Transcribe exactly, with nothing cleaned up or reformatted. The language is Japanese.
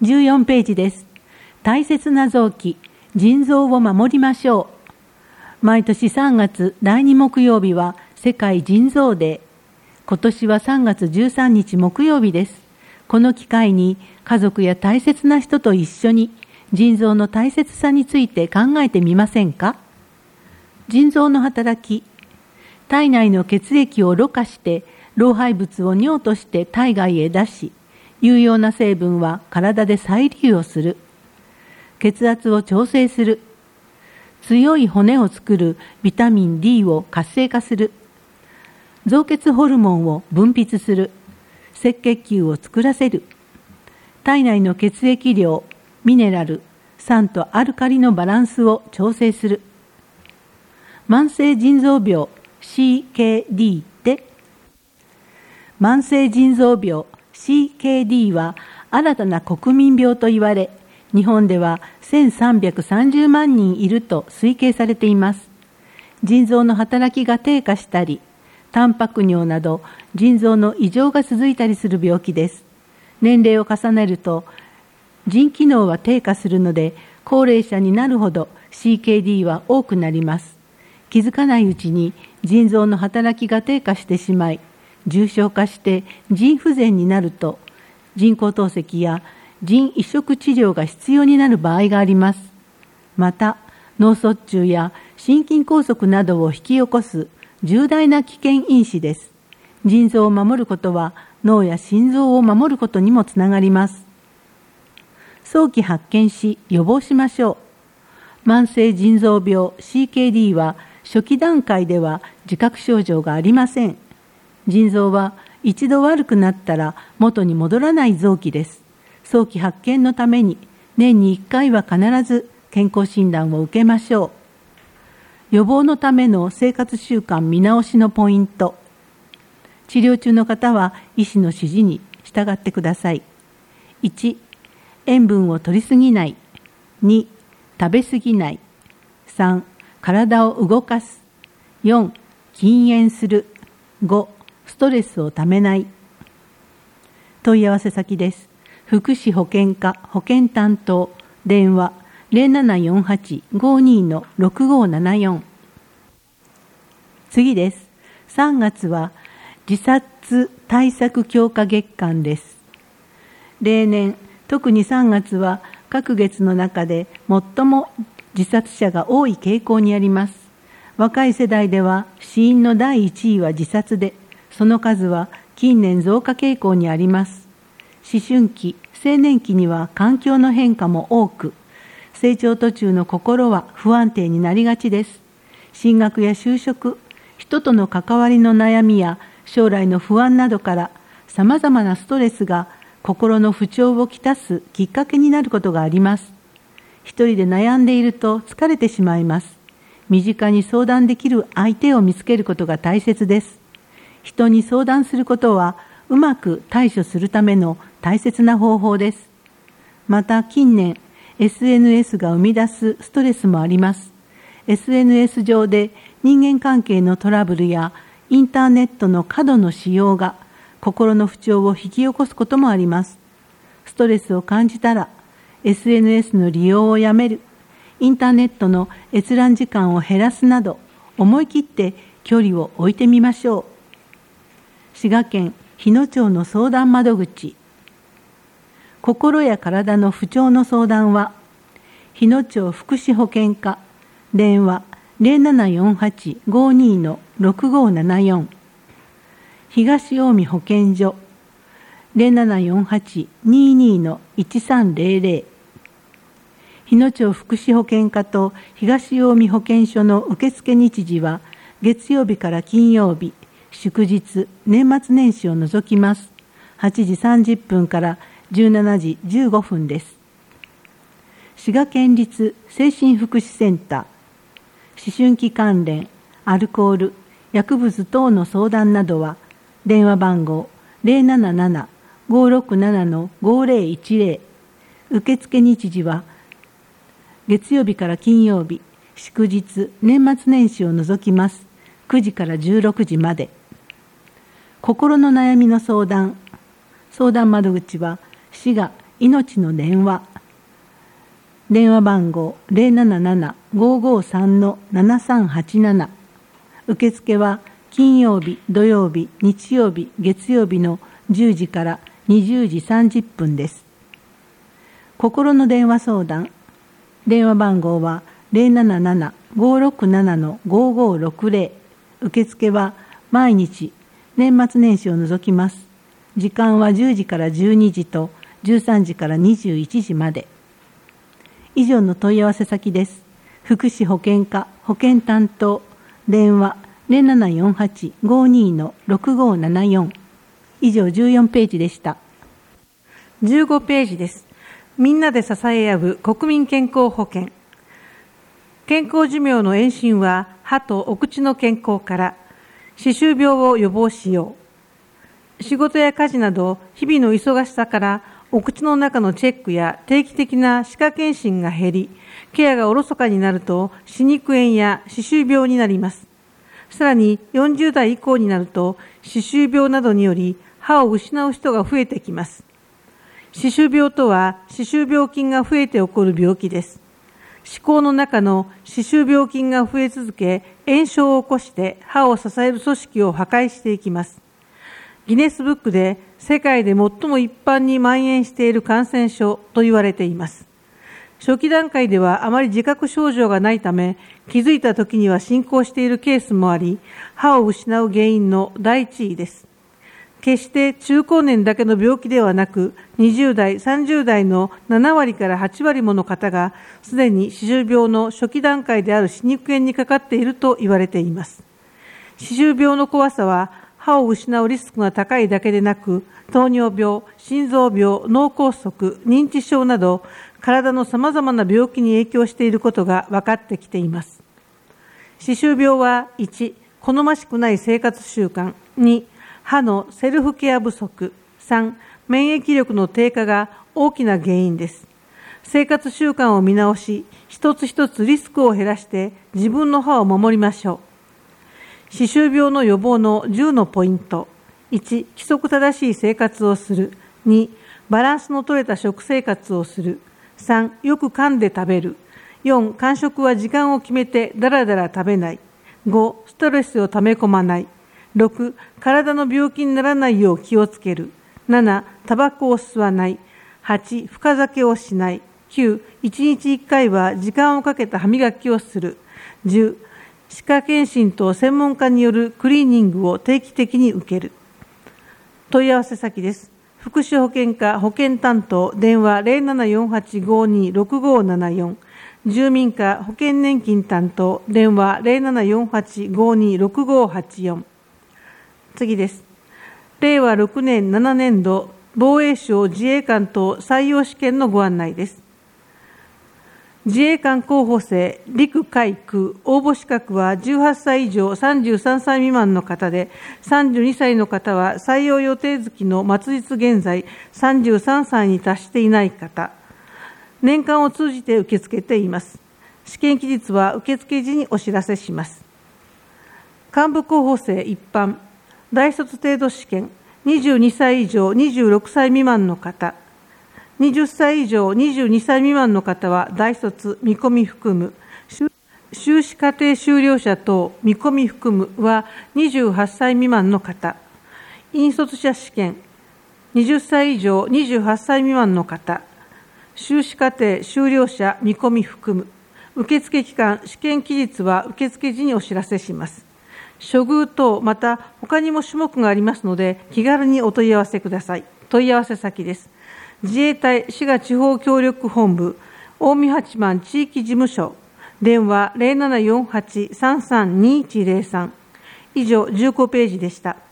じゅうよんページです。大切な臓器、腎臓を守りましょう。毎年さんがつだいに木曜日は世界腎臓デー。今年はさんがつじゅうさんにち木曜日です。この機会に家族や大切な人と一緒に腎臓の大切さについて考えてみませんか？腎臓の働き、体内の血液をろ過して老廃物を尿として体外へ出し、有用な成分は体で再利用する。血圧を調整する。強い骨を作るビタミン ディー を活性化する。造血ホルモンを分泌する。赤血球を作らせる。体内の血液量、ミネラル、酸とアルカリのバランスを調整する。慢性腎臓病 シーケーディー で、慢性腎臓病 シーケーディー は新たな国民病と言われ、日本ではせんさんびゃくさんじゅうまんにんいると推計されています。腎臓の働きが低下したり、タンパク尿など腎臓の異常が続いたりする病気です。年齢を重ねると腎機能は低下するので、高齢者になるほど シーケーディー は多くなります。気づかないうちに腎臓の働きが低下してしまい、重症化して腎不全になると、人工透析や腎移植治療が必要になる場合があります。また、脳卒中や心筋梗塞などを引き起こす重大な危険因子です。腎臓を守ることは脳や心臓を守ることにもつながります。早期発見し予防しましょう。慢性腎臓病 シーケーディー は初期段階では自覚症状がありません。腎臓は一度悪くなったら元に戻らない臓器です。早期発見のために年にいっかいは必ず健康診断を受けましょう。予防のための生活習慣見直しのポイント。治療中の方は医師の指示に従ってください。いち、塩分を摂りすぎない。に、食べすぎない。さん、体を動かす。よん、禁煙する。ご、ストレスをためない。問い合わせ先です。福祉保健課保健担当、電話 ゼロななよんはち ごーにー のろくごーななよん。次です。さんがつは自殺対策強化月間です。例年、特にさんがつは各月の中で最も自殺者が多い傾向にあります。若い世代では死因のだいいちいは自殺で、その数は近年増加傾向にあります。思春期、青年期には環境の変化も多く、成長途中の心は不安定になりがちです。進学や就職、人との関わりの悩みや将来の不安などから様々なストレスが心の不調をきたすきっかけになることがあります。一人で悩んでいると疲れてしまいます。身近に相談できる相手を見つけることが大切です。人に相談することはうまく対処するための大切な方法です。また近年 エスエヌエス が生み出すストレスもあります。エスエヌエス 上で人間関係のトラブルやインターネットの過度の使用が心の不調を引き起こすこともあります。ストレスを感じたら エスエヌエス の利用をやめる、インターネットの閲覧時間を減らすなど思い切って距離を置いてみましょう。滋賀県日野町の相談窓口。心や体の不調の相談は日野町福祉保健課、電話 ゼロななよんはち ごーにー のろくごーななよん。東近江保健所 ゼロななよんはち にーにー のいちさんゼロゼロ。日野町福祉保健課と東近江保健所の受付日時は月曜日から金曜日、祝日、年末年始を除きます。はちじさんじゅっぷんからじゅうしちじじゅうごふんです。滋賀県立精神福祉センター、思春期関連、アルコール、薬物等の相談などは、電話番号 ゼロなななな ごーろくなな のごーぜろいちぜろ。受付日時は、月曜日から金曜日、祝日、年末年始を除きます。くじからじゅうろくじまで。心の悩みの相談。相談窓口は、滋賀命の電話。電話番号 ゼロなななな ごーごーさん ななさんはちなな。受付は金曜日、土曜日、日曜日、月曜日のじゅうじからにじゅうじさんじゅっぷんです。心の電話相談。電話番号は ゼロなななな ごーろくなな ごーごーろくゼロ。受付は毎日、年末年始を除きます。時間はじゅうじからじゅうにじとじゅうさんじからにじゅういちじまで。以上の問い合わせ先です。福祉保健課保健担当電話 ゼロななよんはち ごーにー ろくごーななよん。以上じゅうよんページでした。 じゅうごページです。みんなで支え合う国民健康保険。健康寿命の延伸は歯とお口の健康から。歯周病を予防しよう。仕事や家事など日々の忙しさからお口の中のチェックや定期的な歯科検診が減り、ケアがおろそかになると歯肉炎や歯周病になります。さらによんじゅうだい以降になると歯周病などにより歯を失う人が増えてきます。歯周病とは歯周病菌が増えて起こる病気です。歯垢の中の歯周病菌が増え続け、炎症を起こして歯を支える組織を破壊していきます。ギネスブックで世界で最も一般に蔓延している感染症と言われています。初期段階ではあまり自覚症状がないため、気づいた時には進行しているケースもあり、歯を失う原因の第一位です。決して中高年だけの病気ではなく、にじゅうだい、さんじゅうだいのななわりからはちわりもの方が、すでに歯周病の初期段階である歯肉炎にかかっていると言われています。歯周病の怖さは、歯を失うリスクが高いだけでなく、糖尿病、心臓病、脳梗塞、認知症など、体のさまざまな病気に影響していることが分かってきています。歯周病は、いち、好ましくない生活習慣、に、歯のセルフケア不足、さん、免疫力の低下が大きな原因です。生活習慣を見直し、一つ一つリスクを減らして自分の歯を守りましょう。歯周病の予防のじゅうのポイント。いち、規則正しい生活をする。に、バランスの取れた食生活をする。さん、よく噛んで食べる。よん、間食は時間を決めてだらだら食べない。ご、ストレスをため込まない。ろく、体の病気にならないよう気をつける。なな、タバコを吸わない。はち、深酒をしない。きゅう、いちにちいっかいは時間をかけた歯磨きをする。じゅう、歯科検診と専門家によるクリーニングを定期的に受ける。問い合わせ先です。福祉保健課保健担当電話 ゼロななよんはち ごーにー ろくごーななよん。住民課保険年金担当電話 ゼロななよんはち ごーにー ろくごーはちよん。次です。れいわろくねんななねんど防衛省自衛官等採用試験のご案内です。自衛官候補生、陸海空、応募資格はじゅうはっさい以上さんじゅうさんさい未満の方で、さんじゅうにさいの方は採用予定月の末日現在さんじゅうさんさいに達していない方、年間を通じて受け付けています。試験期日は受付時にお知らせします。幹部候補生一般、大卒程度試験、にじゅうにさい以上にじゅうろくさい未満の方、はたち以上にじゅうにさい未満の方は大卒見込み含む、修士課程修了者等見込み含むはにじゅうはっさい未満の方、引率者試験、はたち以上にじゅうはっさい未満の方、修士課程修了者見込み含む、受付期間、試験期日は受付時にお知らせします。処遇等、また他にも種目がありますので、気軽にお問い合わせください。問い合わせ先です。自衛隊滋賀地方協力本部近江八幡地域事務所電話 ゼロななよんはち さんさんにいちゼロさん。以上じゅうごページでした。